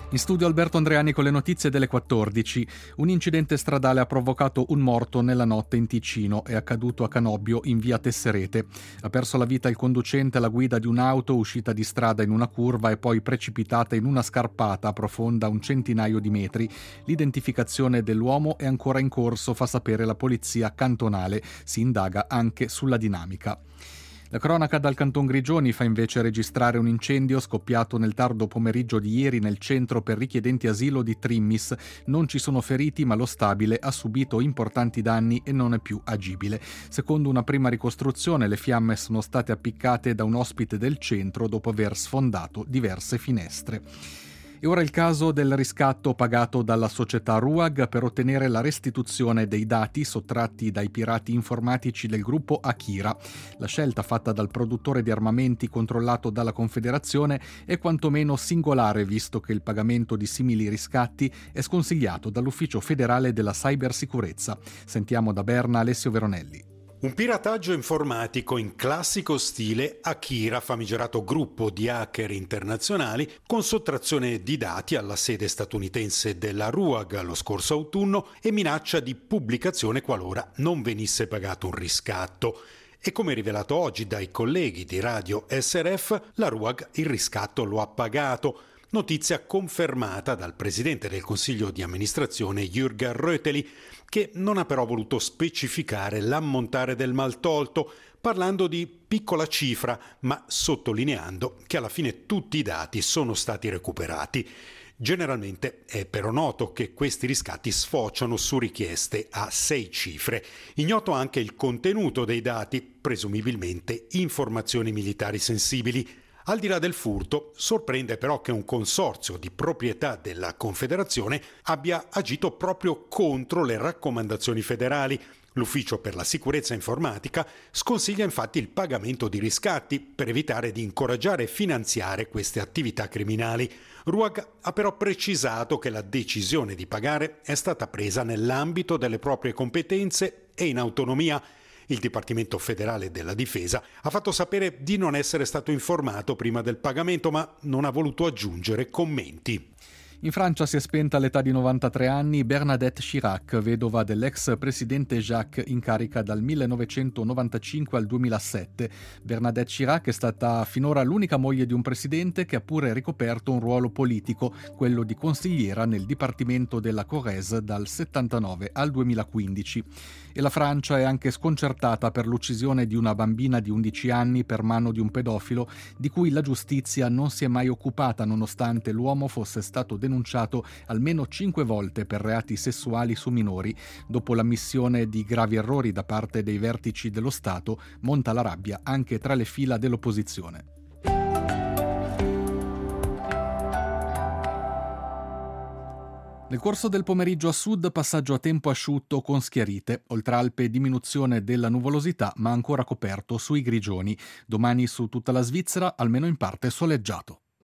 In studio Alberto Andreani con le notizie delle 14. Un incidente stradale ha provocato un morto nella notte in Ticino. È accaduto a Canobbio in via Tesserete. Ha perso la vita il conducente alla guida di un'auto uscita di strada in una curva e poi precipitata in una scarpata profonda un centinaio di metri. L'identificazione dell'uomo è ancora in corso, fa sapere la polizia cantonale. Si indaga anche sulla dinamica. La cronaca dal Canton Grigioni fa invece registrare un incendio scoppiato nel tardo pomeriggio di ieri nel centro per richiedenti asilo di Trimmis. Non ci sono feriti, ma lo stabile ha subito importanti danni e non è più agibile. Secondo una prima ricostruzione, le fiamme sono state appiccate da un ospite del centro dopo aver sfondato diverse finestre. E ora il caso del riscatto pagato dalla società RUAG per ottenere la restituzione dei dati sottratti dai pirati informatici del gruppo Akira. La scelta fatta dal produttore di armamenti controllato dalla Confederazione è quantomeno singolare, visto che il pagamento di simili riscatti è sconsigliato dall'Ufficio federale della cybersicurezza. Sentiamo da Berna Alessio Veronelli. Un pirataggio informatico in classico stile Akira, famigerato gruppo di hacker internazionali, con sottrazione di dati alla sede statunitense della RUAG lo scorso autunno e minaccia di pubblicazione qualora non venisse pagato un riscatto. E come rivelato oggi dai colleghi di Radio SRF, la RUAG il riscatto lo ha pagato. Notizia confermata dal presidente del consiglio di amministrazione Jürgen Röteli, che non ha però voluto specificare l'ammontare del maltolto, parlando di piccola cifra, ma sottolineando che alla fine tutti i dati sono stati recuperati. Generalmente è però noto che questi riscatti sfociano su richieste a 6 cifre. Ignoto anche il contenuto dei dati, presumibilmente informazioni militari sensibili. Al di là del furto, sorprende però che un consorzio di proprietà della Confederazione abbia agito proprio contro le raccomandazioni federali. L'Ufficio per la sicurezza informatica sconsiglia infatti il pagamento di riscatti per evitare di incoraggiare e finanziare queste attività criminali. RUAG ha però precisato che la decisione di pagare è stata presa nell'ambito delle proprie competenze e in autonomia. Il Dipartimento federale della Difesa ha fatto sapere di non essere stato informato prima del pagamento, ma non ha voluto aggiungere commenti. In Francia si è spenta all'età di 93 anni Bernadette Chirac, vedova dell'ex presidente Jacques, in carica dal 1995 al 2007. Bernadette Chirac è stata finora l'unica moglie di un presidente che ha pure ricoperto un ruolo politico, quello di consigliera nel Dipartimento della Corrèze dal 79 al 2015. E la Francia è anche sconcertata per l'uccisione di una bambina di 11 anni per mano di un pedofilo, di cui la giustizia non si è mai occupata, nonostante l'uomo fosse stato denunciato almeno 5 volte per reati sessuali su minori. Dopo l'ammissione di gravi errori da parte dei vertici dello Stato, monta la rabbia anche tra le fila dell'opposizione. Nel corso del pomeriggio a sud passaggio a tempo asciutto con schiarite, oltre Alpe diminuzione della nuvolosità ma ancora coperto sui Grigioni. Domani su tutta la Svizzera almeno in parte soleggiato.